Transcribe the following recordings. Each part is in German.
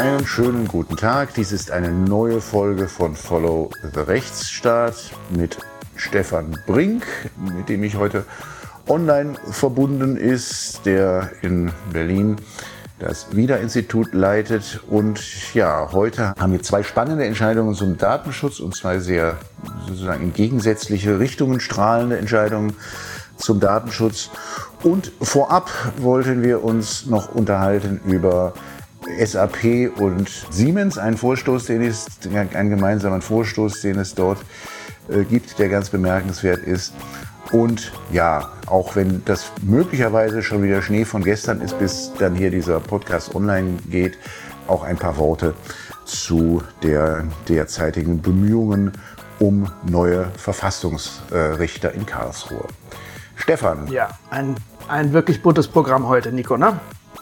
Einen schönen guten Tag. Dies ist eine neue Folge von Follow the Rechtsstaat mit Stefan Brink, mit dem ich heute online verbunden ist, der in Berlin das WIDA-Institut leitet. Und ja, heute haben wir zwei spannende Entscheidungen zum Datenschutz und zwei sehr sozusagen in gegensätzliche Richtungen strahlende Entscheidungen zum Datenschutz. Und vorab wollten wir uns noch unterhalten über SAP und Siemens, ein gemeinsamen Vorstoß, den es dort gibt, der ganz bemerkenswert ist. Und ja, auch wenn das möglicherweise schon wieder Schnee von gestern ist, bis dann hier dieser Podcast online geht, auch ein paar Worte zu der derzeitigen Bemühungen um neue Verfassungsrichter in Karlsruhe. Stefan. Ja, ein wirklich buntes Programm heute, Nico, ne?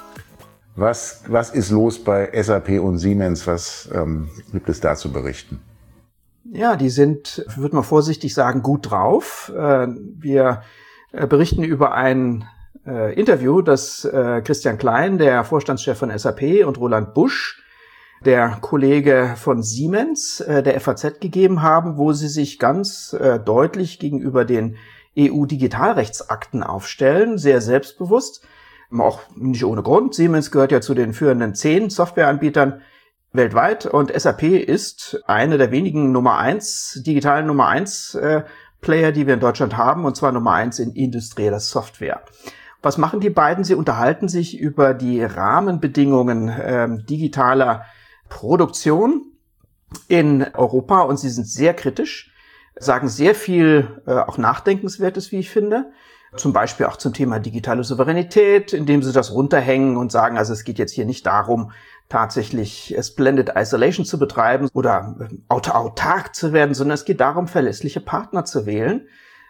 Was ist los bei SAP und Siemens? Was gibt es da zu berichten? Ja, die sind, würde man vorsichtig sagen, gut drauf. Wir berichten über ein Interview, das Christian Klein, der Vorstandschef von SAP, und Roland Busch, der Kollege von Siemens, der FAZ gegeben haben, wo sie sich ganz deutlich gegenüber den EU-Digitalrechtsakten aufstellen, sehr selbstbewusst. Auch nicht ohne Grund. Siemens gehört ja zu den führenden 10 Softwareanbietern weltweit und SAP ist eine der wenigen digitalen Nummer 1 Player, die wir in Deutschland haben, und zwar Nummer 1 in industrieller Software. Was machen die beiden? Sie unterhalten sich über die Rahmenbedingungen digitaler Produktion in Europa und sie sind sehr kritisch, sagen sehr viel auch Nachdenkenswertes, wie ich finde. Zum Beispiel auch zum Thema digitale Souveränität, indem sie das runterhängen und sagen, also es geht jetzt hier nicht darum, tatsächlich Splendid Isolation zu betreiben oder autark zu werden, sondern es geht darum, verlässliche Partner zu wählen.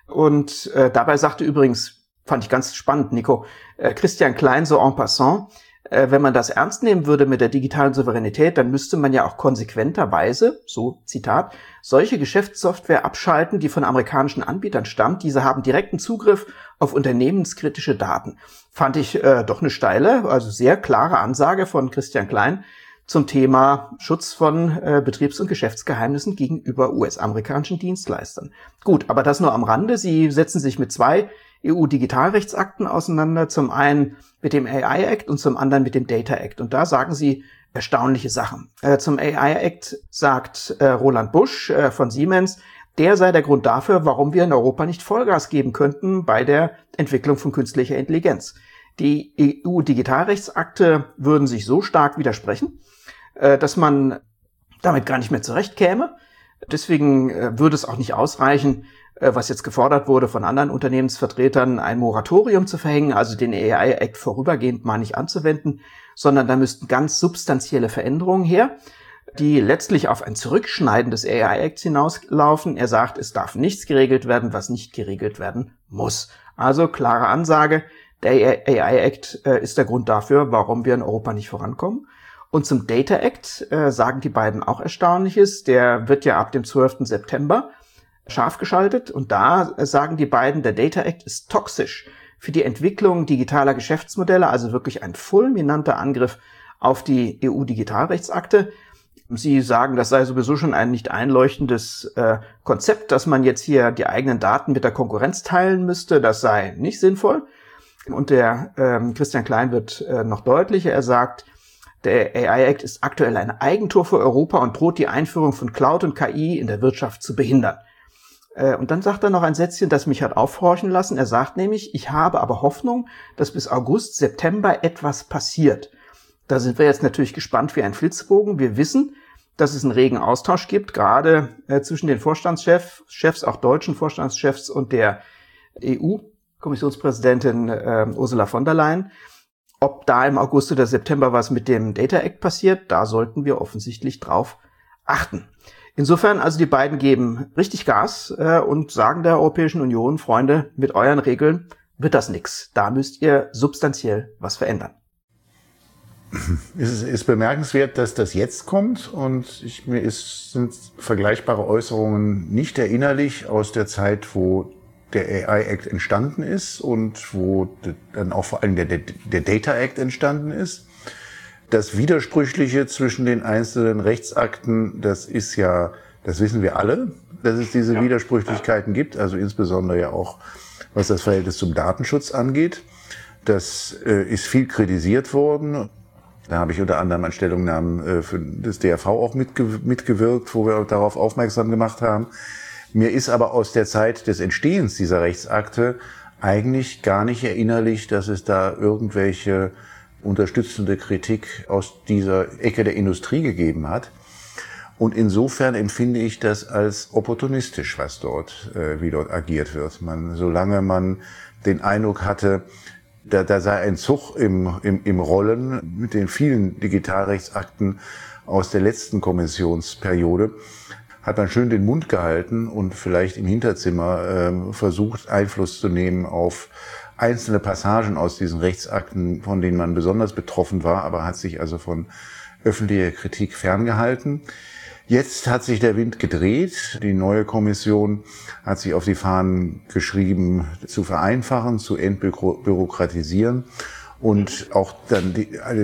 Und dabei sagte übrigens, fand ich ganz spannend, Nico, Christian Klein so en passant, wenn man das ernst nehmen würde mit der digitalen Souveränität, dann müsste man ja auch konsequenterweise, so Zitat, solche Geschäftssoftware abschalten, die von amerikanischen Anbietern stammt. Diese haben direkten Zugriff auf unternehmenskritische Daten. Fand ich doch eine steile, also sehr klare Ansage von Christian Klein zum Thema Schutz von Betriebs- und Geschäftsgeheimnissen gegenüber US-amerikanischen Dienstleistern. Gut, aber das nur am Rande. Sie setzen sich mit 2 EU-Digitalrechtsakten auseinander, zum einen mit dem AI Act und zum anderen mit dem Data Act. Und da sagen sie erstaunliche Sachen. Zum AI Act sagt Roland Busch von Siemens, der sei der Grund dafür, warum wir in Europa nicht Vollgas geben könnten bei der Entwicklung von künstlicher Intelligenz. Die EU-Digitalrechtsakte würden sich so stark widersprechen, dass man damit gar nicht mehr zurechtkäme. Deswegen würde es auch nicht ausreichen, was jetzt gefordert wurde von anderen Unternehmensvertretern, ein Moratorium zu verhängen, also den AI Act vorübergehend mal nicht anzuwenden, sondern da müssten ganz substanzielle Veränderungen her, die letztlich auf ein Zurückschneiden des AI Acts hinauslaufen. Er sagt, es darf nichts geregelt werden, was nicht geregelt werden muss. Also klare Ansage, der AI Act ist der Grund dafür, warum wir in Europa nicht vorankommen. Und zum Data Act sagen die beiden auch Erstaunliches. Der wird ja ab dem 12. September scharf geschaltet. Und da sagen die beiden, der Data Act ist toxisch für die Entwicklung digitaler Geschäftsmodelle, also wirklich ein fulminanter Angriff auf die EU-Digitalrechtsakte. Sie sagen, das sei sowieso schon ein nicht einleuchtendes Konzept, dass man jetzt hier die eigenen Daten mit der Konkurrenz teilen müsste. Das sei nicht sinnvoll. Und der Christian Klein wird noch deutlicher. Er sagt, der AI Act ist aktuell ein Eigentor für Europa und droht die Einführung von Cloud und KI in der Wirtschaft zu behindern. Und dann sagt er noch ein Sätzchen, das mich hat aufhorchen lassen. Er sagt nämlich, ich habe aber Hoffnung, dass bis August, September etwas passiert. Da sind wir jetzt natürlich gespannt wie ein Flitzebogen. Wir wissen, dass es einen regen Austausch gibt, gerade zwischen den Vorstandschefs, auch deutschen Vorstandschefs und der EU-Kommissionspräsidentin Ursula von der Leyen. Ob da im August oder September was mit dem Data Act passiert, da sollten wir offensichtlich drauf achten. Insofern, also die beiden geben richtig Gas und sagen der Europäischen Union, Freunde, mit euren Regeln wird das nix. Da müsst ihr substanziell was verändern. Es ist bemerkenswert, dass das jetzt kommt und sind vergleichbare Äußerungen nicht erinnerlich aus der Zeit, wo der AI Act entstanden ist und wo dann auch vor allem der Data Act entstanden ist. Das Widersprüchliche zwischen den einzelnen Rechtsakten, das wissen wir alle, dass es diese Widersprüchlichkeiten gibt, also insbesondere ja auch, was das Verhältnis zum Datenschutz angeht. Das ist viel kritisiert worden. Da habe ich unter anderem an Stellungnahmen für das DRV auch mitgewirkt, wo wir darauf aufmerksam gemacht haben. Mir ist aber aus der Zeit des Entstehens dieser Rechtsakte eigentlich gar nicht erinnerlich, dass es da irgendwelche unterstützende Kritik aus dieser Ecke der Industrie gegeben hat. Und insofern empfinde ich das als opportunistisch, wie dort agiert wird. Solange man den Eindruck hatte, da sei ein Zug im Rollen mit den vielen Digitalrechtsakten aus der letzten Kommissionsperiode, hat man schön den Mund gehalten und vielleicht im Hinterzimmer versucht, Einfluss zu nehmen auf einzelne Passagen aus diesen Rechtsakten, von denen man besonders betroffen war, aber hat sich also von öffentlicher Kritik ferngehalten. Jetzt hat sich der Wind gedreht. Die neue Kommission hat sich auf die Fahnen geschrieben, zu vereinfachen, zu entbürokratisieren und auch dann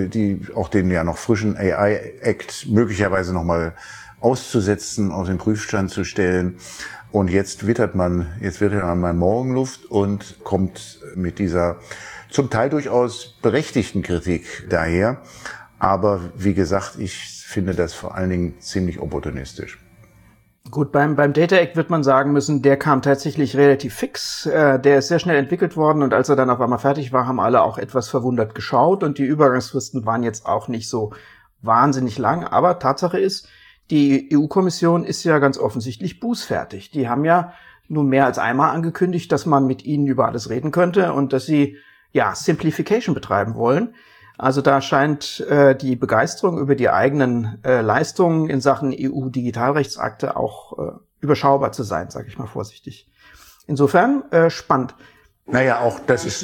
auch den ja noch frischen AI-Act möglicherweise nochmal auszusetzen, auf den Prüfstand zu stellen. Und jetzt wittert man mal Morgenluft und kommt mit dieser zum Teil durchaus berechtigten Kritik daher. Aber wie gesagt, ich finde das vor allen Dingen ziemlich opportunistisch. Gut, beim Data Act wird man sagen müssen, der kam tatsächlich relativ fix. Der ist sehr schnell entwickelt worden und als er dann auf einmal fertig war, haben alle auch etwas verwundert geschaut und die Übergangsfristen waren jetzt auch nicht so wahnsinnig lang. Aber Tatsache ist, die EU-Kommission ist ja ganz offensichtlich bußfertig. Die haben ja nun mehr als einmal angekündigt, dass man mit ihnen über alles reden könnte und dass sie Simplification betreiben wollen. Also da scheint die Begeisterung über die eigenen Leistungen in Sachen EU-Digitalrechtsakte auch überschaubar zu sein, sage ich mal vorsichtig. Insofern spannend. Naja, auch das ist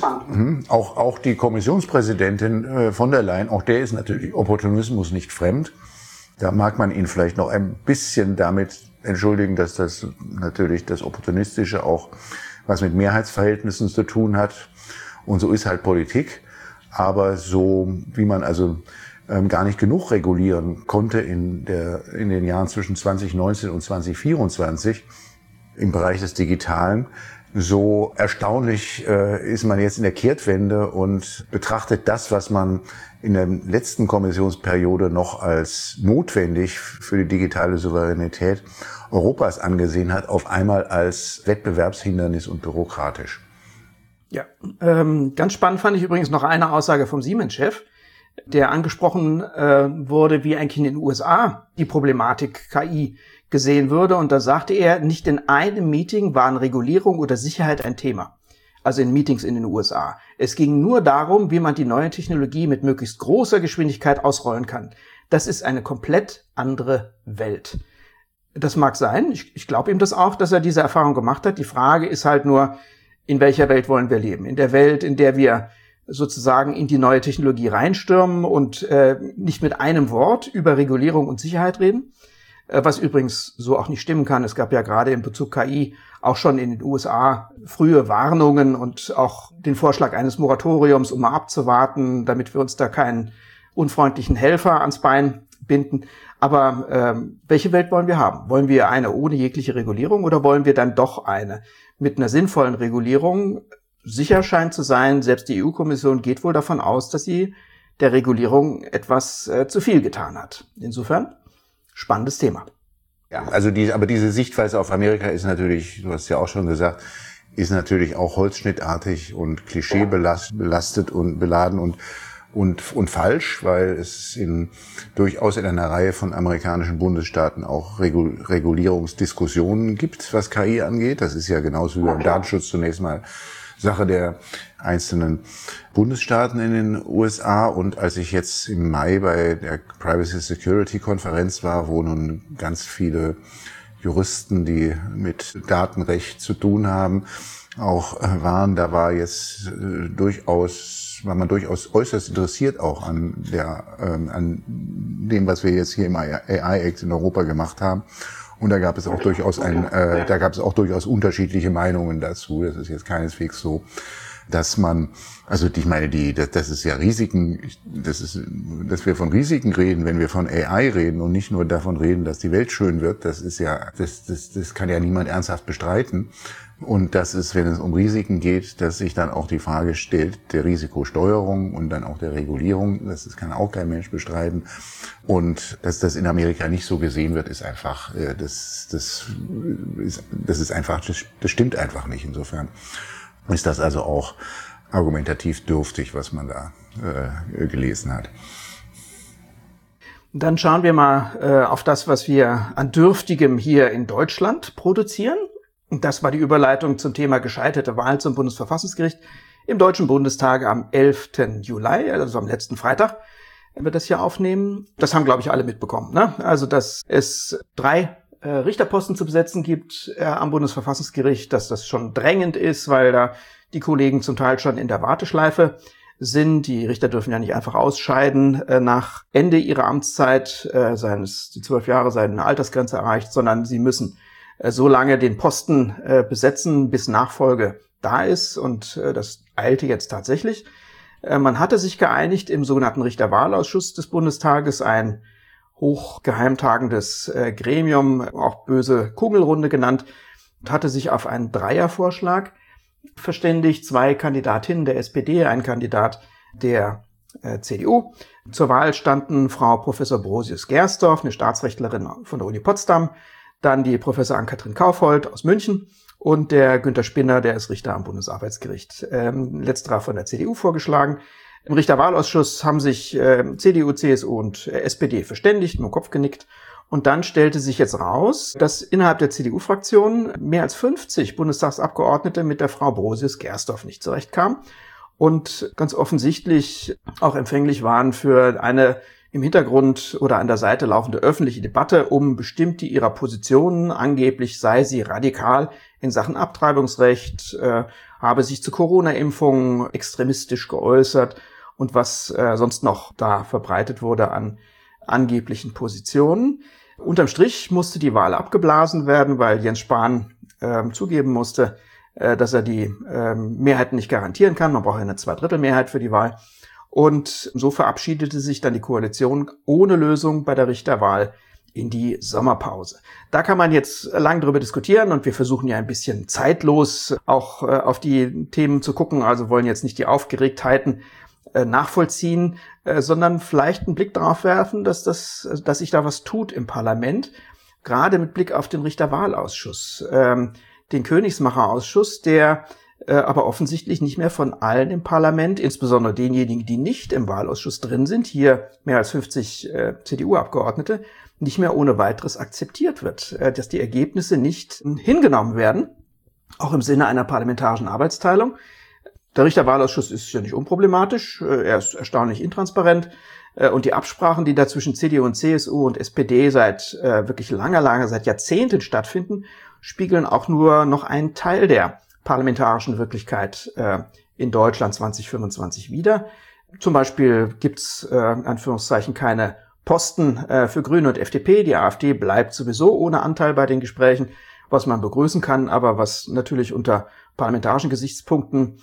auch die Kommissionspräsidentin von der Leyen, auch der ist natürlich Opportunismus nicht fremd. Da mag man ihn vielleicht noch ein bisschen damit entschuldigen, dass das natürlich das Opportunistische auch was mit Mehrheitsverhältnissen zu tun hat. Und so ist halt Politik. Aber so wie man also gar nicht genug regulieren konnte in den Jahren zwischen 2019 und 2024 im Bereich des Digitalen, so erstaunlich ist man jetzt in der Kehrtwende und betrachtet das, was man in der letzten Kommissionsperiode noch als notwendig für die digitale Souveränität Europas angesehen hat, auf einmal als Wettbewerbshindernis und bürokratisch. Ja, ganz spannend fand ich übrigens noch eine Aussage vom Siemens-Chef, der angesprochen wurde, wie eigentlich in den USA die Problematik KI gesehen würde. Und da sagte er, nicht in einem Meeting waren Regulierung oder Sicherheit ein Thema. Also in Meetings in den USA. Es ging nur darum, wie man die neue Technologie mit möglichst großer Geschwindigkeit ausrollen kann. Das ist eine komplett andere Welt. Das mag sein. Ich glaube ihm das auch, dass er diese Erfahrung gemacht hat. Die Frage ist halt nur, in welcher Welt wollen wir leben? In der Welt, in der wir sozusagen in die neue Technologie reinstürmen und nicht mit einem Wort über Regulierung und Sicherheit reden, was übrigens so auch nicht stimmen kann. Es gab ja gerade in Bezug KI auch schon in den USA frühe Warnungen und auch den Vorschlag eines Moratoriums, um mal abzuwarten, damit wir uns da keinen unfreundlichen Helfer ans Bein binden. Aber welche Welt wollen wir haben? Wollen wir eine ohne jegliche Regulierung oder wollen wir dann doch eine mit einer sinnvollen Regulierung? Sicher scheint zu sein, selbst die EU-Kommission geht wohl davon aus, dass sie der Regulierung etwas zu viel getan hat. Insofern spannendes Thema. Ja, also aber diese Sichtweise auf Amerika ist natürlich, du hast ja auch schon gesagt, ist natürlich auch holzschnittartig und klischeebelastet und beladen und falsch, weil es durchaus in einer Reihe von amerikanischen Bundesstaaten auch Regulierungsdiskussionen gibt, was KI angeht. Das ist ja genauso wie beim Datenschutz zunächst mal Sache der einzelnen Bundesstaaten in den USA. Und als ich jetzt im Mai bei der Privacy Security Konferenz war, wo nun ganz viele Juristen, die mit Datenrecht zu tun haben, auch waren, da war man durchaus äußerst interessiert auch an dem, was wir jetzt hier im AI-Act in Europa gemacht haben. Und da gab es auch durchaus unterschiedliche Meinungen dazu. Das ist jetzt keineswegs so, dass man, also ich meine, das ist ja Risiken, dass wir von Risiken reden, wenn wir von AI reden und nicht nur davon reden, dass die Welt schön wird, das kann ja niemand ernsthaft bestreiten. Und das ist, wenn es um Risiken geht, dass sich dann auch die Frage stellt, der Risikosteuerung und dann auch der Regulierung, das kann auch kein Mensch bestreiten. Und dass das in Amerika nicht so gesehen wird, ist einfach, das stimmt einfach nicht. Insofern ist das also auch argumentativ dürftig, was man da gelesen hat. Dann schauen wir mal auf das, was wir an Dürftigem hier in Deutschland produzieren. Das war die Überleitung zum Thema gescheiterte Wahl zum Bundesverfassungsgericht im Deutschen Bundestag am 11. Juli, also am letzten Freitag, wenn wir das hier aufnehmen. Das haben, glaube ich, alle mitbekommen, ne? Also, dass es 3 Richterposten zu besetzen gibt am Bundesverfassungsgericht, dass das schon drängend ist, weil da die Kollegen zum Teil schon in der Warteschleife sind. Die Richter dürfen ja nicht einfach ausscheiden nach Ende ihrer Amtszeit, die 12 Jahre seien eine Altersgrenze erreicht, sondern sie müssen so lange den Posten besetzen, bis Nachfolge da ist. Und das eilte jetzt tatsächlich. Man hatte sich geeinigt im sogenannten Richterwahlausschuss des Bundestages, ein hochgeheimtagendes Gremium, auch böse Kugelrunde genannt, und hatte sich auf einen Dreiervorschlag verständigt. 2 Kandidatinnen der SPD, ein Kandidat der CDU. Zur Wahl standen Frau Professor Brosius-Gersdorf, eine Staatsrechtlerin von der Uni Potsdam, dann die Professor Ann-Kathrin Kaufhold aus München und der Günther Spinner, der ist Richter am Bundesarbeitsgericht. Letzterer von der CDU vorgeschlagen. Im Richterwahlausschuss haben sich CDU, CSU und SPD verständigt, mit dem Kopf genickt. Und dann stellte sich jetzt raus, dass innerhalb der CDU-Fraktion mehr als 50 Bundestagsabgeordnete mit der Frau Brosius-Gersdorf nicht zurechtkamen und ganz offensichtlich auch empfänglich waren für eine im Hintergrund oder an der Seite laufende öffentliche Debatte um bestimmte ihrer Positionen. Angeblich sei sie radikal in Sachen Abtreibungsrecht, habe sich zu Corona-Impfungen extremistisch geäußert und was sonst noch da verbreitet wurde an angeblichen Positionen. Unterm Strich musste die Wahl abgeblasen werden, weil Jens Spahn zugeben musste, dass er die Mehrheiten nicht garantieren kann. Man braucht eine 2/3-Mehrheit für die Wahl. Und so verabschiedete sich dann die Koalition ohne Lösung bei der Richterwahl in die Sommerpause. Da kann man jetzt lang drüber diskutieren und wir versuchen ja ein bisschen zeitlos auch auf die Themen zu gucken, also wollen jetzt nicht die Aufgeregtheiten nachvollziehen, sondern vielleicht einen Blick darauf werfen, dass sich da was tut im Parlament, gerade mit Blick auf den Richterwahlausschuss, den Königsmacherausschuss, der aber offensichtlich nicht mehr von allen im Parlament, insbesondere denjenigen, die nicht im Wahlausschuss drin sind, hier mehr als 50 CDU-Abgeordnete, nicht mehr ohne weiteres akzeptiert wird, dass die Ergebnisse nicht hingenommen werden, auch im Sinne einer parlamentarischen Arbeitsteilung. Der Richterwahlausschuss ist ja nicht unproblematisch, er ist erstaunlich intransparent und die Absprachen, die da zwischen CDU und CSU und SPD seit wirklich seit Jahrzehnten stattfinden, spiegeln auch nur noch einen Teil der parlamentarischen Wirklichkeit in Deutschland 2025 wider. Zum Beispiel gibt's Anführungszeichen keine Posten für Grüne und FDP. Die AfD bleibt sowieso ohne Anteil bei den Gesprächen, was man begrüßen kann, aber was natürlich unter parlamentarischen Gesichtspunkten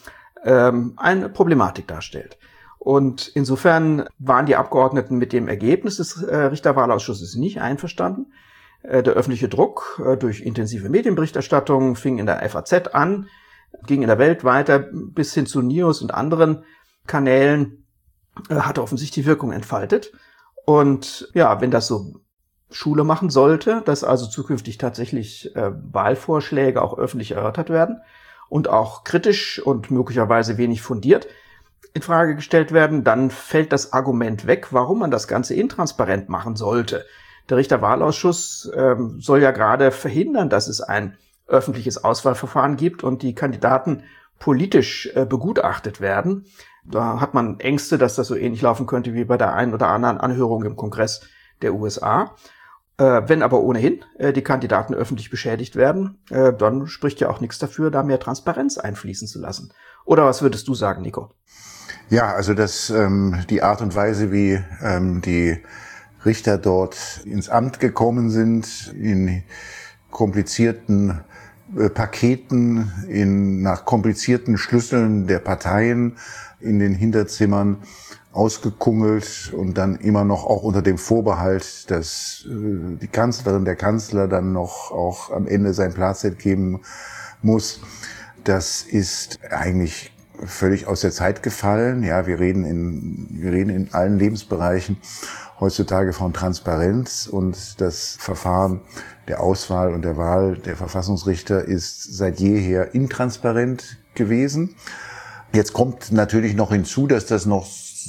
eine Problematik darstellt. Und insofern waren die Abgeordneten mit dem Ergebnis des Richterwahlausschusses nicht einverstanden. Der öffentliche Druck durch intensive Medienberichterstattung fing in der FAZ an, ging in der Welt weiter bis hin zu News und anderen Kanälen, hatte offensichtlich Wirkung entfaltet. Und ja, wenn das so Schule machen sollte, dass also zukünftig tatsächlich Wahlvorschläge auch öffentlich erörtert werden und auch kritisch und möglicherweise wenig fundiert in Frage gestellt werden, dann fällt das Argument weg, warum man das Ganze intransparent machen sollte. Der Richterwahlausschuss soll ja gerade verhindern, dass es ein öffentliches Auswahlverfahren gibt und die Kandidaten politisch begutachtet werden. Da hat man Ängste, dass das so ähnlich laufen könnte wie bei der einen oder anderen Anhörung im Kongress der USA. Wenn aber ohnehin die Kandidaten öffentlich beschädigt werden, dann spricht ja auch nichts dafür, da mehr Transparenz einfließen zu lassen. Oder was würdest du sagen, Nico? Ja, also die Art und Weise, wie die Richter dort ins Amt gekommen sind, in komplizierten Paketen nach komplizierten Schlüsseln der Parteien in den Hinterzimmern ausgekungelt und dann immer noch auch unter dem Vorbehalt, dass die Kanzlerin, der Kanzler dann noch auch am Ende sein Placet geben muss. Das ist eigentlich völlig aus der Zeit gefallen. Ja, wir reden in allen Lebensbereichen heutzutage von Transparenz, und das Verfahren der Auswahl und der Wahl der Verfassungsrichter ist seit jeher intransparent gewesen. Jetzt kommt natürlich noch hinzu, dass das noch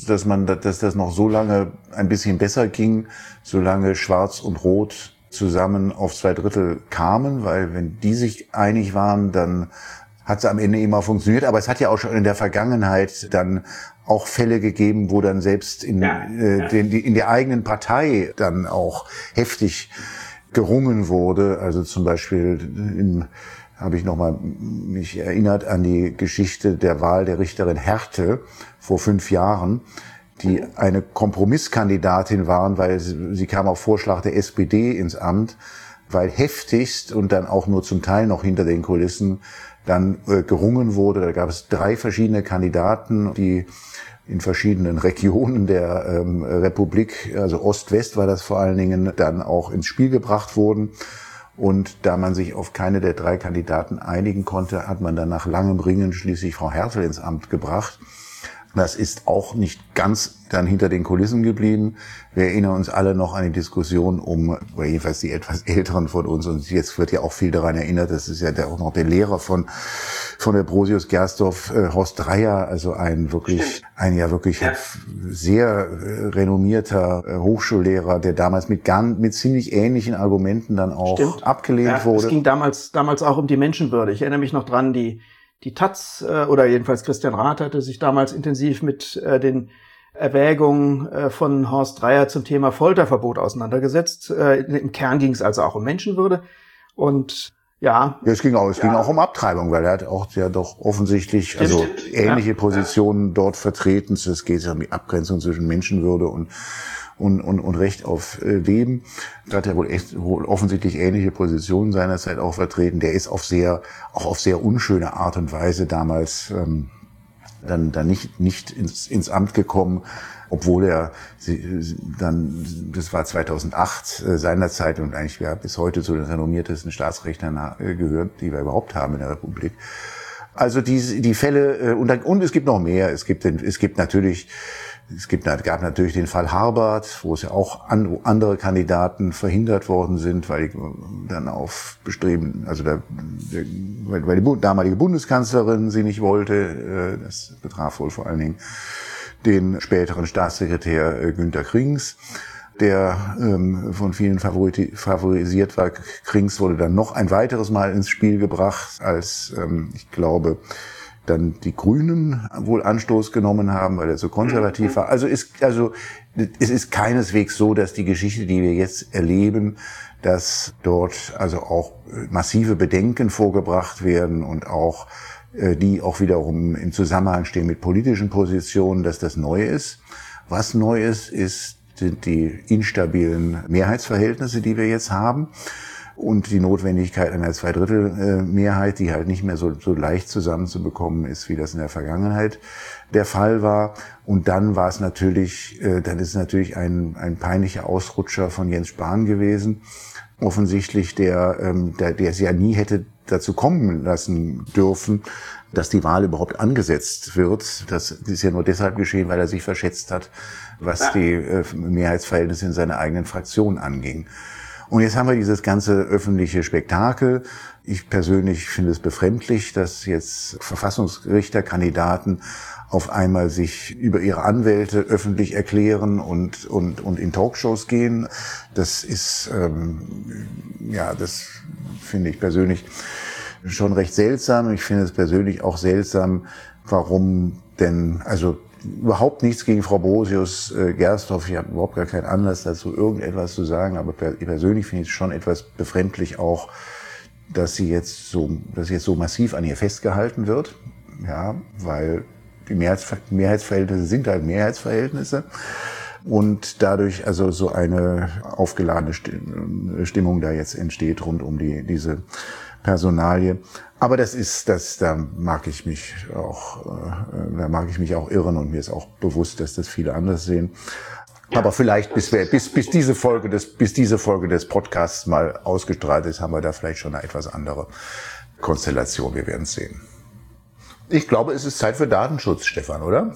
so lange ein bisschen besser ging, solange Schwarz und Rot zusammen auf 2/3 kamen, weil wenn die sich einig waren, dann hat es am Ende immer funktioniert. Aber es hat ja auch schon in der Vergangenheit dann auch Fälle gegeben, wo dann selbst in der eigenen Partei dann auch heftig gerungen wurde. Also zum Beispiel habe ich nochmal mich erinnert an die Geschichte der Wahl der Richterin Härte vor 5 Jahren, die eine Kompromisskandidatin waren, weil sie kam auf Vorschlag der SPD ins Amt, weil heftigst und dann auch nur zum Teil noch hinter den Kulissen dann gerungen wurde. Da gab es 3 verschiedene Kandidaten, die in verschiedenen Regionen der Republik, also Ost-West war das vor allen Dingen, dann auch ins Spiel gebracht wurden. Und da man sich auf keine der 3 Kandidaten einigen konnte, hat man dann nach langem Ringen schließlich Frau Hertel ins Amt gebracht. Das ist auch nicht ganz dann hinter den Kulissen geblieben. Wir erinnern uns alle noch an die Diskussion oder jedenfalls die etwas Älteren von uns, und jetzt wird ja auch viel daran erinnert, das ist ja auch noch der Lehrer von der Brosius-Gersdorf, Horst Dreier, also ein wirklich sehr renommierter Hochschullehrer, der damals mit ziemlich ähnlichen Argumenten dann auch abgelehnt wurde. Es ging damals auch um die Menschenwürde. Ich erinnere mich noch dran, die Taz oder jedenfalls Christian Rath hatte sich damals intensiv mit den Erwägungen von Horst Dreier zum Thema Folterverbot auseinandergesetzt. Im Kern ging es also auch um Menschenwürde. Und es ging auch um Abtreibung, weil er hat auch ja doch offensichtlich ähnliche Positionen dort vertreten. Es geht ja um die Abgrenzung zwischen Menschenwürde und Recht auf Leben. Da hat er wohl offensichtlich ähnliche Positionen seinerzeit auch vertreten. Der ist auf sehr unschöne Art und Weise damals dann nicht ins Amt gekommen, obwohl er dann, das war 2008 seinerzeit und eigentlich bis heute zu den renommiertesten Staatsrechtlern gehört, die wir überhaupt haben in der Republik. Also die Fälle, und es gibt noch mehr. Es gab natürlich den Fall Harbart, wo es ja auch andere Kandidaten verhindert worden sind, weil die dann auf Bestreben, weil die damalige Bundeskanzlerin sie nicht wollte. Das betraf wohl vor allen Dingen den späteren Staatssekretär Günter Krings, der von vielen favorisiert war. Krings wurde dann noch ein weiteres Mal ins Spiel gebracht, als ich glaube dann die Grünen wohl Anstoß genommen haben, weil er so konservativ war. Also es ist keineswegs so, dass die Geschichte, die wir jetzt erleben, dass dort also auch massive Bedenken vorgebracht werden und auch die auch wiederum im Zusammenhang stehen mit politischen Positionen, dass das neu ist. Was neu ist, sind die instabilen Mehrheitsverhältnisse, die wir jetzt haben. Und die Notwendigkeit einer 2/3 Mehrheit, die halt nicht mehr so leicht zusammenzubekommen ist, wie das in der Vergangenheit der Fall war. Und dann ist natürlich ein peinlicher Ausrutscher von Jens Spahn gewesen. Offensichtlich, der es ja nie hätte dazu kommen lassen dürfen, dass die Wahl überhaupt angesetzt wird. Das ist ja nur deshalb geschehen, weil er sich verschätzt hat, was die Mehrheitsverhältnisse in seiner eigenen Fraktion anging. Und jetzt haben wir dieses ganze öffentliche Spektakel. Ich persönlich finde es befremdlich, dass jetzt Verfassungsrichterkandidaten auf einmal sich über ihre Anwälte öffentlich erklären und in Talkshows gehen. Das ist, das finde ich persönlich schon recht seltsam. Ich finde es persönlich auch seltsam, warum denn, also überhaupt nichts gegen Frau Brosius-Gersdorf. Ich habe überhaupt gar keinen Anlass dazu, irgendetwas zu sagen. Aber persönlich finde ich es schon etwas befremdlich auch, dass jetzt so massiv an ihr festgehalten wird. Ja, weil die Mehrheitsverhältnisse sind halt Mehrheitsverhältnisse. Und dadurch also so eine aufgeladene Stimmung da jetzt entsteht rund um diese Personalie. Aber da mag ich mich auch irren und mir ist auch bewusst, dass das viele anders sehen. Aber vielleicht, bis diese Folge des Podcasts mal ausgestrahlt ist, haben wir da vielleicht schon eine etwas andere Konstellation. Wir werden es sehen. Ich glaube, es ist Zeit für Datenschutz, Stefan, oder?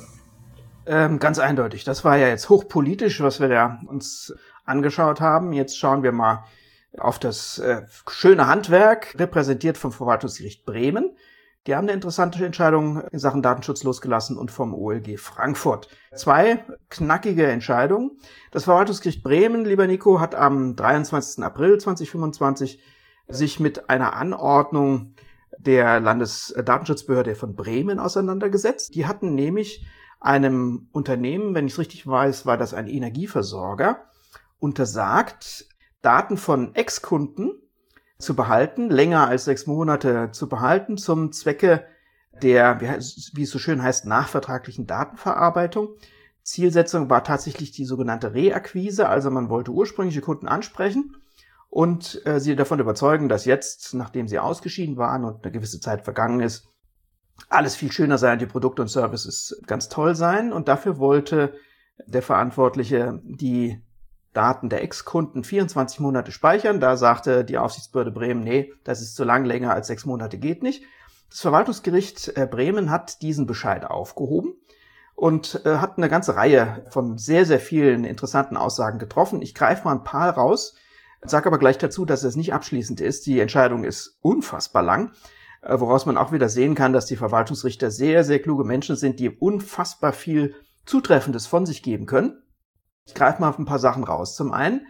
Ganz eindeutig. Das war ja jetzt hochpolitisch, was wir da uns angeschaut haben. Jetzt schauen wir mal auf das schöne Handwerk, repräsentiert vom Verwaltungsgericht Bremen. Die haben eine interessante Entscheidung in Sachen Datenschutz losgelassen und vom OLG Frankfurt. 2 knackige Entscheidungen. Das Verwaltungsgericht Bremen, lieber Nico, hat am 23. April 2025 sich mit einer Anordnung der Landesdatenschutzbehörde von Bremen auseinandergesetzt. Die hatten nämlich einem Unternehmen, wenn ich es richtig weiß, war das ein Energieversorger, untersagt, Daten von Ex-Kunden zu behalten, länger als 6 Monate zu behalten, zum Zwecke der, wie es so schön heißt, nachvertraglichen Datenverarbeitung. Zielsetzung war tatsächlich die sogenannte Reakquise, also man wollte ursprüngliche Kunden ansprechen und sie davon überzeugen, dass jetzt, nachdem sie ausgeschieden waren und eine gewisse Zeit vergangen ist, alles viel schöner sei und die Produkte und Services ganz toll seien. Und dafür wollte der Verantwortliche die Daten der Ex-Kunden 24 Monate speichern. Da sagte die Aufsichtsbehörde Bremen, nee, das ist zu lang, länger als 6 Monate geht nicht. Das Verwaltungsgericht Bremen hat diesen Bescheid aufgehoben und hat eine ganze Reihe von sehr, sehr vielen interessanten Aussagen getroffen. Ich greife mal ein paar raus, sage aber gleich dazu, dass es nicht abschließend ist. Die Entscheidung ist unfassbar lang, woraus man auch wieder sehen kann, dass die Verwaltungsrichter sehr, sehr kluge Menschen sind, die unfassbar viel Zutreffendes von sich geben können. Ich greife mal auf ein paar Sachen raus. Zum einen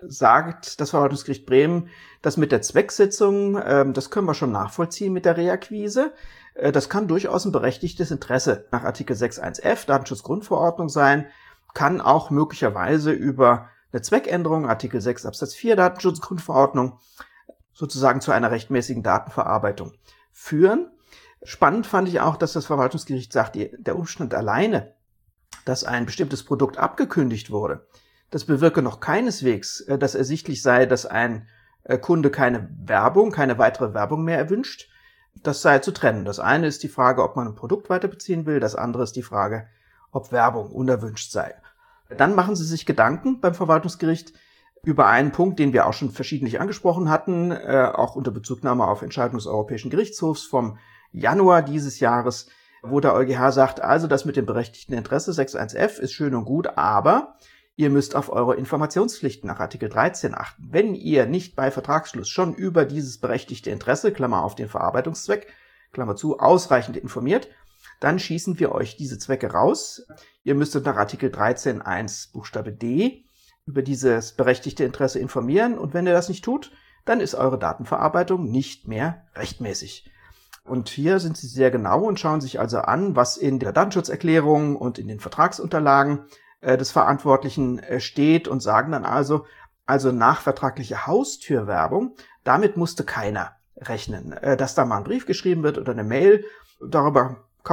sagt das Verwaltungsgericht Bremen, das mit der Zwecksetzung, das können wir schon nachvollziehen mit der Reakquise. Das kann durchaus ein berechtigtes Interesse nach Artikel 6.1f Datenschutzgrundverordnung sein, kann auch möglicherweise über eine Zweckänderung, Artikel 6 Absatz 4 Datenschutzgrundverordnung, sozusagen zu einer rechtmäßigen Datenverarbeitung führen. Spannend fand ich auch, dass das Verwaltungsgericht sagt, der Umstand alleine, dass ein bestimmtes Produkt abgekündigt wurde, das bewirke noch keineswegs, dass ersichtlich sei, dass ein Kunde keine weitere Werbung mehr erwünscht. Das sei zu trennen. Das eine ist die Frage, ob man ein Produkt weiterbeziehen will. Das andere ist die Frage, ob Werbung unerwünscht sei. Dann machen Sie sich Gedanken beim Verwaltungsgericht über einen Punkt, den wir auch schon verschiedentlich angesprochen hatten, auch unter Bezugnahme auf Entscheidung des Europäischen Gerichtshofs vom Januar dieses Jahres, wo der EuGH sagt, also das mit dem berechtigten Interesse 6.1f ist schön und gut, aber ihr müsst auf eure Informationspflichten nach Artikel 13 achten. Wenn ihr nicht bei Vertragsschluss schon über dieses berechtigte Interesse, Klammer auf den Verarbeitungszweck, Klammer zu, ausreichend informiert, dann schießen wir euch diese Zwecke raus. Ihr müsstet nach Artikel 13.1 Buchstabe D über dieses berechtigte Interesse informieren und wenn ihr das nicht tut, dann ist eure Datenverarbeitung nicht mehr rechtmäßig. Und hier sind sie sehr genau und schauen sich also an, was in der Datenschutzerklärung und in den Vertragsunterlagen des Verantwortlichen steht und sagen dann also nachvertragliche Haustürwerbung, damit musste keiner rechnen. Dass da mal ein Brief geschrieben wird oder eine Mail, darüber kann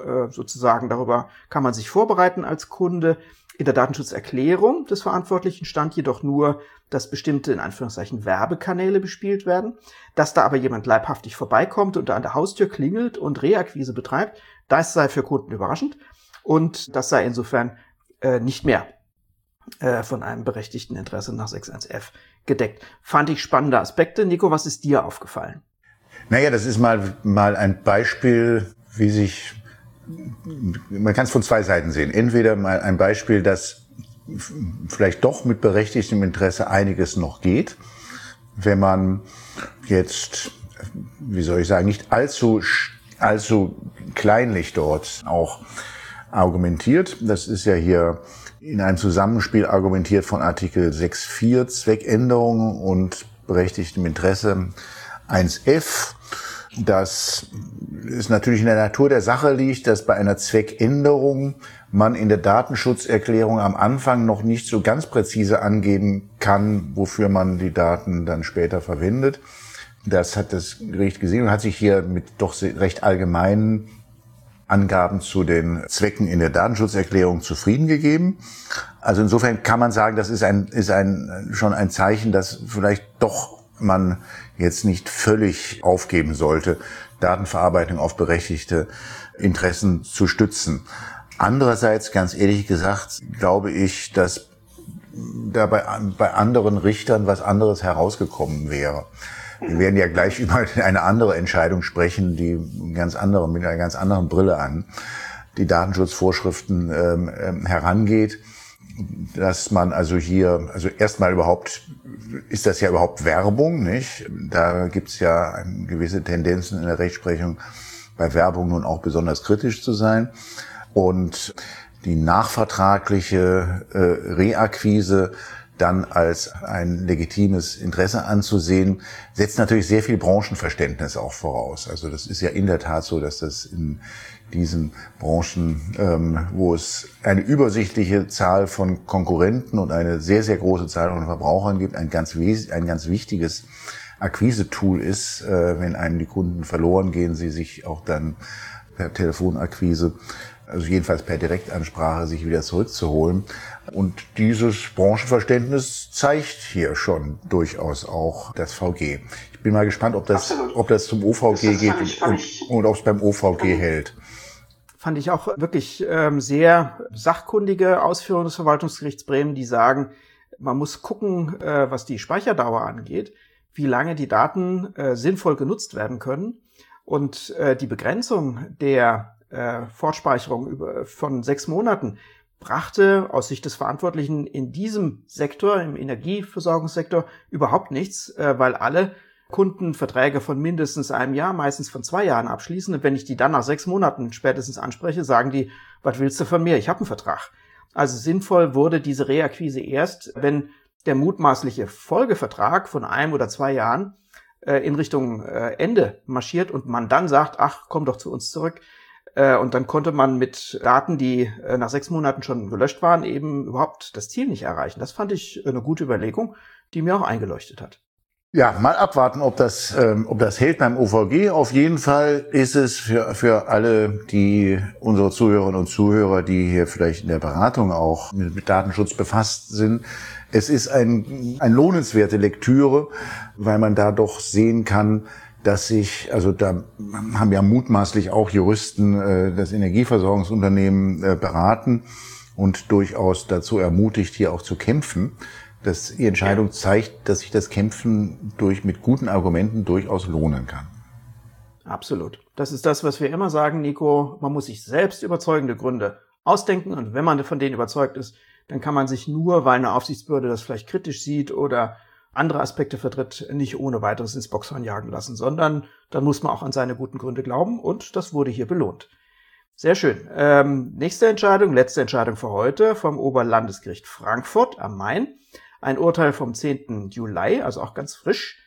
man sich vorbereiten als Kunde. In der Datenschutzerklärung des Verantwortlichen stand jedoch nur, dass bestimmte, in Anführungszeichen, Werbekanäle bespielt werden. Dass da aber jemand leibhaftig vorbeikommt und an der Haustür klingelt und Reakquise betreibt, das sei für Kunden überraschend und das sei insofern nicht mehr von einem berechtigten Interesse nach 6.1f gedeckt. Fand ich spannende Aspekte. Nico, was ist dir aufgefallen? Naja, das ist mal ein Beispiel, wie sich, man kann es von 2 Seiten sehen. Entweder mal ein Beispiel, dass vielleicht doch mit berechtigtem Interesse einiges noch geht, wenn man jetzt, nicht allzu kleinlich dort auch argumentiert. Das ist ja hier in einem Zusammenspiel argumentiert von Artikel 6.4 Zweckänderung und berechtigtem Interesse 1f. Dass es natürlich in der Natur der Sache liegt, dass bei einer Zweckänderung man in der Datenschutzerklärung am Anfang noch nicht so ganz präzise angeben kann, wofür man die Daten dann später verwendet. Das hat das Gericht gesehen und hat sich hier mit doch recht allgemeinen Angaben zu den Zwecken in der Datenschutzerklärung zufrieden gegeben. Also insofern kann man sagen, das ist schon ein Zeichen, dass vielleicht doch man jetzt nicht völlig aufgeben sollte, Datenverarbeitung auf berechtigte Interessen zu stützen. Andererseits, ganz ehrlich gesagt, glaube ich, dass da bei anderen Richtern was anderes herausgekommen wäre. Wir werden ja gleich über eine andere Entscheidung sprechen, die mit einer ganz anderen Brille an die Datenschutzvorschriften herangeht, dass man also hier, also erstmal überhaupt, ist das ja überhaupt Werbung, nicht? Da gibt's ja gewisse Tendenzen in der Rechtsprechung, bei Werbung nun auch besonders kritisch zu sein. Und die nachvertragliche Reakquise dann als ein legitimes Interesse anzusehen, setzt natürlich sehr viel Branchenverständnis auch voraus. Also das ist ja in der Tat so, dass das in diesen Branchen, wo es eine übersichtliche Zahl von Konkurrenten und eine sehr, sehr große Zahl von Verbrauchern gibt, ein ganz wichtiges Akquise-Tool ist. Wenn einem die Kunden verloren gehen, sie sich auch dann per Telefonakquise, also jedenfalls per Direktansprache, sich wieder zurückzuholen. Und dieses Branchenverständnis zeigt hier schon durchaus auch das VG. Ich bin mal gespannt, ob das zum OVG geht und ob es beim OVG hält. Fand ich auch wirklich sehr sachkundige Ausführungen des Verwaltungsgerichts Bremen, die sagen, man muss gucken, was die Speicherdauer angeht, wie lange die Daten sinnvoll genutzt werden können. Und die Begrenzung der Fortspeicherung von 6 Monaten brachte aus Sicht des Verantwortlichen in diesem Sektor, im Energieversorgungssektor, überhaupt nichts, weil alle Kunden Verträge von mindestens einem Jahr, meistens von 2 Jahren abschließen. Und wenn ich die dann nach 6 Monaten spätestens anspreche, sagen die, was willst du von mir? Ich habe einen Vertrag. Also sinnvoll wurde diese Reakquise erst, wenn der mutmaßliche Folgevertrag von 1 oder 2 Jahren in Richtung Ende marschiert und man dann sagt, ach, komm doch zu uns zurück. Und dann konnte man mit Daten, die nach 6 Monaten schon gelöscht waren, eben überhaupt das Ziel nicht erreichen. Das fand ich eine gute Überlegung, die mir auch eingeleuchtet hat. Ja, mal abwarten, ob das hält beim OVG. Auf jeden Fall ist es für alle unsere Zuhörerinnen und Zuhörer, die hier vielleicht in der Beratung auch mit Datenschutz befasst sind, es ist ein lohnenswerte Lektüre, weil man da doch sehen kann, dass da haben ja mutmaßlich auch Juristen das Energieversorgungsunternehmen beraten und durchaus dazu ermutigt, hier auch zu kämpfen. Dass die Entscheidung zeigt, dass sich das Kämpfen mit guten Argumenten durchaus lohnen kann. Absolut. Das ist das, was wir immer sagen, Nico. Man muss sich selbst überzeugende Gründe ausdenken. Und wenn man von denen überzeugt ist, dann kann man sich nur, weil eine Aufsichtsbehörde das vielleicht kritisch sieht oder andere Aspekte vertritt, nicht ohne weiteres ins Boxhorn jagen lassen, sondern dann muss man auch an seine guten Gründe glauben. Und das wurde hier belohnt. Sehr schön. Letzte Entscheidung für heute vom Oberlandesgericht Frankfurt am Main. Ein Urteil vom 10. Juli, also auch ganz frisch,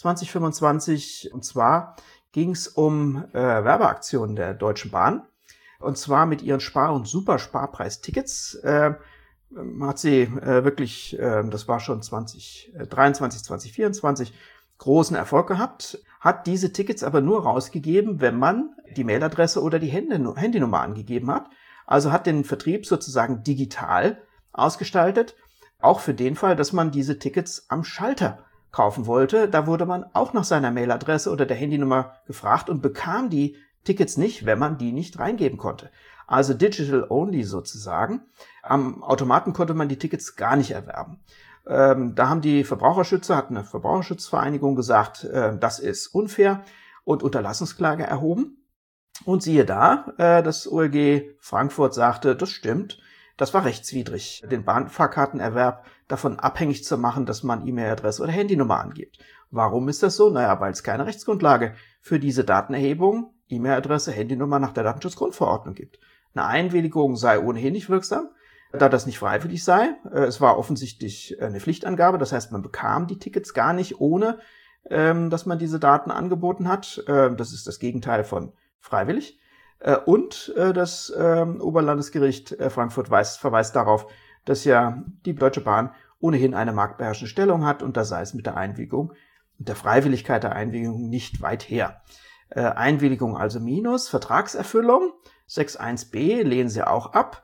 2025. Und zwar ging es um Werbeaktionen der Deutschen Bahn. Und zwar mit ihren Spar- und Supersparpreistickets. Hat sie wirklich, das war schon 2023, 2024, großen Erfolg gehabt. Hat diese Tickets aber nur rausgegeben, wenn man die Mailadresse oder die Handynummer angegeben hat. Also hat den Vertrieb sozusagen digital ausgestaltet. Auch für den Fall, dass man diese Tickets am Schalter kaufen wollte. Da wurde man auch nach seiner Mailadresse oder der Handynummer gefragt und bekam die Tickets nicht, wenn man die nicht reingeben konnte. Also digital only sozusagen. Am Automaten konnte man die Tickets gar nicht erwerben. Da haben die Verbraucherschützer, hat eine Verbraucherschutzvereinigung gesagt, das ist unfair und Unterlassungsklage erhoben. Und siehe da, das OLG Frankfurt sagte, das stimmt. Das war rechtswidrig, den Bahnfahrkartenerwerb davon abhängig zu machen, dass man E-Mail-Adresse oder Handynummer angibt. Warum ist das so? Naja, weil es keine Rechtsgrundlage für diese Datenerhebung, E-Mail-Adresse, Handynummer nach der Datenschutzgrundverordnung gibt. Eine Einwilligung sei ohnehin nicht wirksam, da das nicht freiwillig sei. Es war offensichtlich eine Pflichtangabe, das heißt, man bekam die Tickets gar nicht, ohne dass man diese Daten angeboten hat. Das ist das Gegenteil von freiwillig. Und das Oberlandesgericht Frankfurt verweist darauf, dass ja die Deutsche Bahn ohnehin eine marktbeherrschende Stellung hat und da sei es mit der Einwilligung und der Freiwilligkeit der Einwilligung nicht weit her. Einwilligung also minus, Vertragserfüllung, 6.1b lehnen sie auch ab.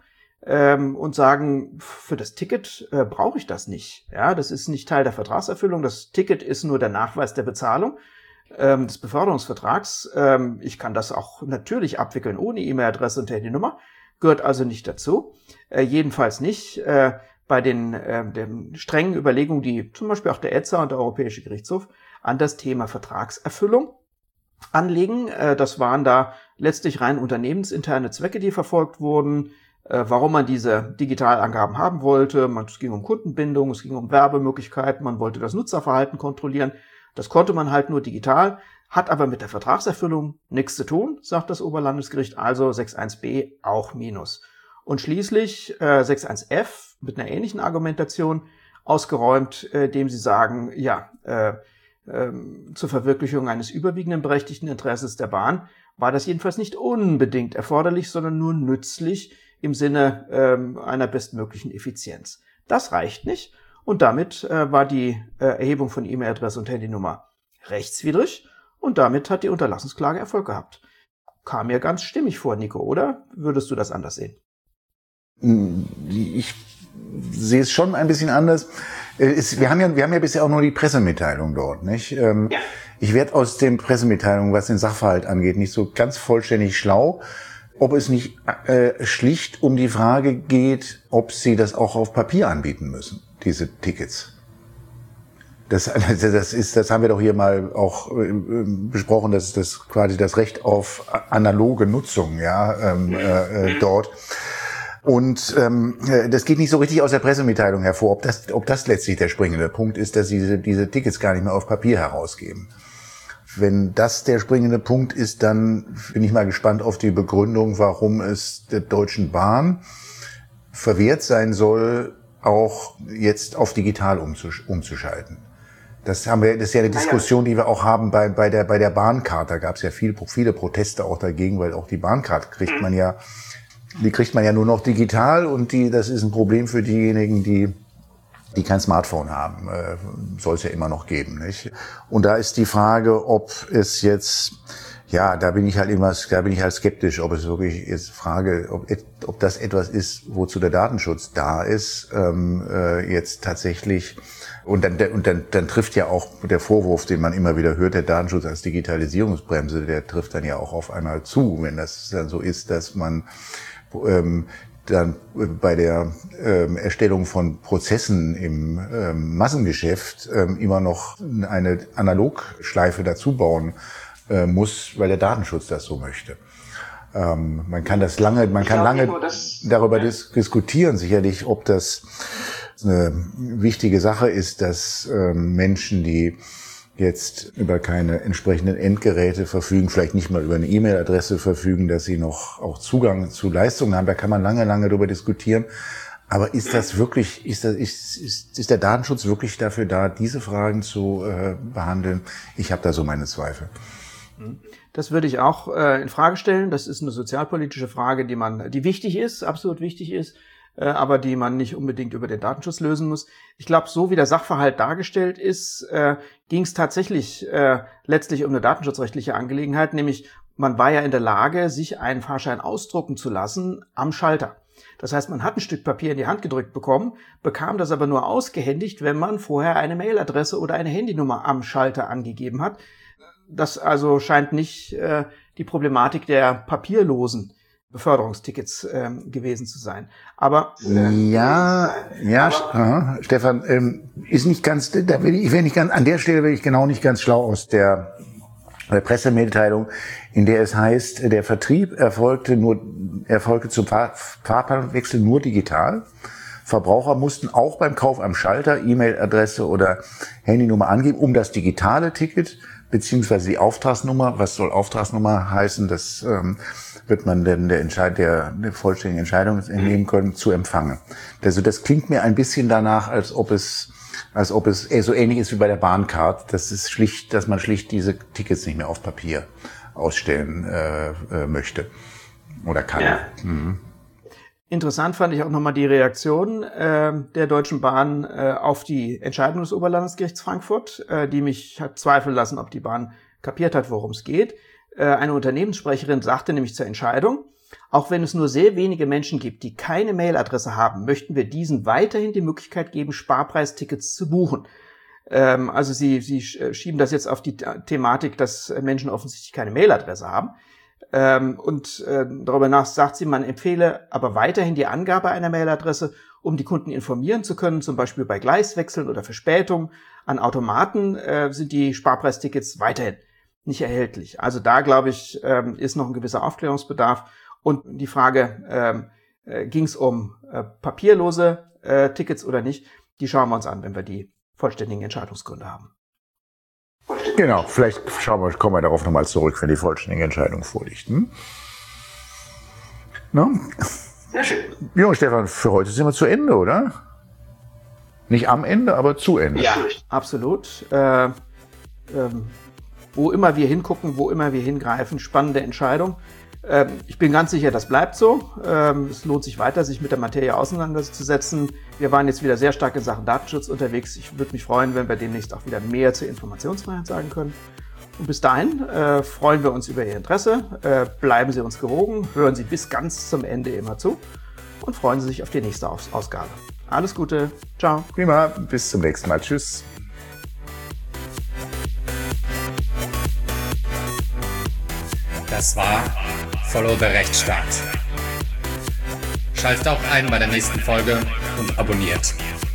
und sagen, für das Ticket brauche ich das nicht. Ja, das ist nicht Teil der Vertragserfüllung. Das Ticket ist nur der Nachweis der Bezahlung des Beförderungsvertrags. Ich kann das auch natürlich abwickeln ohne E-Mail-Adresse und Handynummer. Gehört also nicht dazu. Jedenfalls nicht bei den strengen Überlegungen, die zum Beispiel auch der ETSA und der Europäische Gerichtshof an das Thema Vertragserfüllung anlegen. Das waren da letztlich rein unternehmensinterne Zwecke, die verfolgt wurden. Warum man diese Digitalangaben haben wollte. Es ging um Kundenbindung, es ging um Werbemöglichkeiten, man wollte das Nutzerverhalten kontrollieren. Das konnte man halt nur digital, hat aber mit der Vertragserfüllung nichts zu tun, sagt das Oberlandesgericht, also 6.1b auch Minus. Und schließlich 6.1f mit einer ähnlichen Argumentation ausgeräumt, dem sie sagen, ja, zur Verwirklichung eines überwiegenden berechtigten Interesses der Bahn war das jedenfalls nicht unbedingt erforderlich, sondern nur nützlich im Sinne einer bestmöglichen Effizienz. Das reicht nicht und damit war die Erhebung von E-Mail-Adresse und Handynummer rechtswidrig und damit hat die Unterlassungsklage Erfolg gehabt. Kam mir ganz stimmig vor, Nico, oder? Würdest du das anders sehen? Ich sehe es schon ein bisschen anders. Wir haben ja bisher auch nur die Pressemitteilung dort, nicht? Ja. Ich werde aus den Pressemitteilungen, was den Sachverhalt angeht, nicht so ganz vollständig schlau, ob es nicht schlicht um die Frage geht, ob sie das auch auf Papier anbieten müssen, diese Tickets. Das haben wir doch hier mal auch besprochen, dass das quasi das Recht auf analoge Nutzung, ja, dort. Und das geht nicht so richtig aus der Pressemitteilung hervor, ob das letztlich der springende Punkt ist, dass sie diese Tickets gar nicht mehr auf Papier herausgeben. Wenn das der springende Punkt ist, dann bin ich mal gespannt auf die Begründung, warum es der Deutschen Bahn verwehrt sein soll, auch jetzt auf digital umzuschalten. Das ist ja eine Diskussion, die wir auch haben bei der Bahncard. Da gab es ja viele Proteste auch dagegen, weil auch die Bahncard kriegt man ja nur noch digital und das ist ein Problem für diejenigen, die kein Smartphone haben. Soll es ja immer noch geben, nicht? Und da ist die Frage, ob es jetzt, ja, da bin ich halt skeptisch, ob es wirklich ist ob das etwas ist, wozu der Datenschutz da ist, jetzt tatsächlich. Und dann trifft ja auch der Vorwurf, den man immer wieder hört, der Datenschutz als Digitalisierungsbremse, der trifft dann ja auch auf einmal zu, wenn das dann so ist, dass man dann bei der Erstellung von Prozessen im Massengeschäft immer noch eine Analogschleife dazu bauen muss, weil der Datenschutz das so möchte. Man kann lange darüber diskutieren, sicherlich, ob das eine wichtige Sache ist, dass Menschen, die jetzt über keine entsprechenden Endgeräte verfügen, vielleicht nicht mal über eine E-Mail-Adresse verfügen, dass sie noch auch Zugang zu Leistungen haben. Da kann man lange darüber diskutieren. Aber ist der Datenschutz wirklich dafür da, diese Fragen zu behandeln? Ich habe da so meine Zweifel. Das würde ich auch in Frage stellen. Das ist eine sozialpolitische Frage, die wichtig ist, absolut wichtig ist, aber die man nicht unbedingt über den Datenschutz lösen muss. Ich glaube, so wie der Sachverhalt dargestellt ist, ging es tatsächlich letztlich um eine datenschutzrechtliche Angelegenheit, nämlich man war ja in der Lage, sich einen Fahrschein ausdrucken zu lassen am Schalter. Das heißt, man hat ein Stück Papier in die Hand gedrückt bekommen, bekam das aber nur ausgehändigt, wenn man vorher eine Mailadresse oder eine Handynummer am Schalter angegeben hat. Das also scheint nicht die Problematik der papierlosen Beförderungstickets gewesen zu sein. Aber Stefan, ist nicht ganz, an der Stelle bin ich genau nicht ganz schlau aus der Pressemitteilung, in der es heißt, der Vertrieb erfolgte zum Fahrplanwechsel nur digital. Verbraucher mussten auch beim Kauf am Schalter E-Mail-Adresse oder Handynummer angeben, um das digitale Ticket beziehungsweise die Auftragsnummer, was soll Auftragsnummer heißen, das wird man denn der vollständigen Entscheidung entnehmen können, zu empfangen. Also das klingt mir ein bisschen danach, als ob es so ähnlich ist wie bei der Bahncard. Das ist schlicht, dass man schlicht diese Tickets nicht mehr auf Papier ausstellen möchte oder kann. Ja. Mhm. Interessant fand ich auch nochmal die Reaktion der Deutschen Bahn auf die Entscheidung des Oberlandesgerichts Frankfurt, die mich hat zweifeln lassen, ob die Bahn kapiert hat, worum es geht. Eine Unternehmenssprecherin sagte nämlich zur Entscheidung, Auch wenn es nur sehr wenige Menschen gibt, die keine Mailadresse haben, möchten wir diesen weiterhin die Möglichkeit geben, Sparpreistickets zu buchen. Also Sie schieben das jetzt auf die Thematik, dass Menschen offensichtlich keine Mailadresse haben. Darüber hinaus sagt sie, man empfehle aber weiterhin die Angabe einer Mailadresse, um die Kunden informieren zu können, zum Beispiel bei Gleiswechseln oder Verspätung. An Automaten sind die Sparpreistickets weiterhin nicht erhältlich. Also da, glaube ich, ist noch ein gewisser Aufklärungsbedarf. Und die Frage, ging es um papierlose Tickets oder nicht, die schauen wir uns an, wenn wir die vollständigen Entscheidungsgründe haben. Genau, vielleicht kommen wir darauf nochmal zurück, wenn die vollständige Entscheidung vorliegt. No? Sehr schön. Ja, Stefan, für heute sind wir zu Ende, oder? Nicht am Ende, aber zu Ende. Ja, absolut. Wo immer wir hingucken, wo immer wir hingreifen, spannende Entscheidung. Ich bin ganz sicher, das bleibt so. Es lohnt sich weiter, sich mit der Materie auseinanderzusetzen. Wir waren jetzt wieder sehr stark in Sachen Datenschutz unterwegs. Ich würde mich freuen, wenn wir demnächst auch wieder mehr zur Informationsfreiheit sagen können. Und bis dahin freuen wir uns über Ihr Interesse. Bleiben Sie uns gewogen, hören Sie bis ganz zum Ende immer zu und freuen Sie sich auf die nächste Ausgabe. Alles Gute, ciao. Prima, bis zum nächsten Mal. Tschüss. Das war Follow the Rechtsstaat. Schaltet auch ein bei der nächsten Folge und abonniert.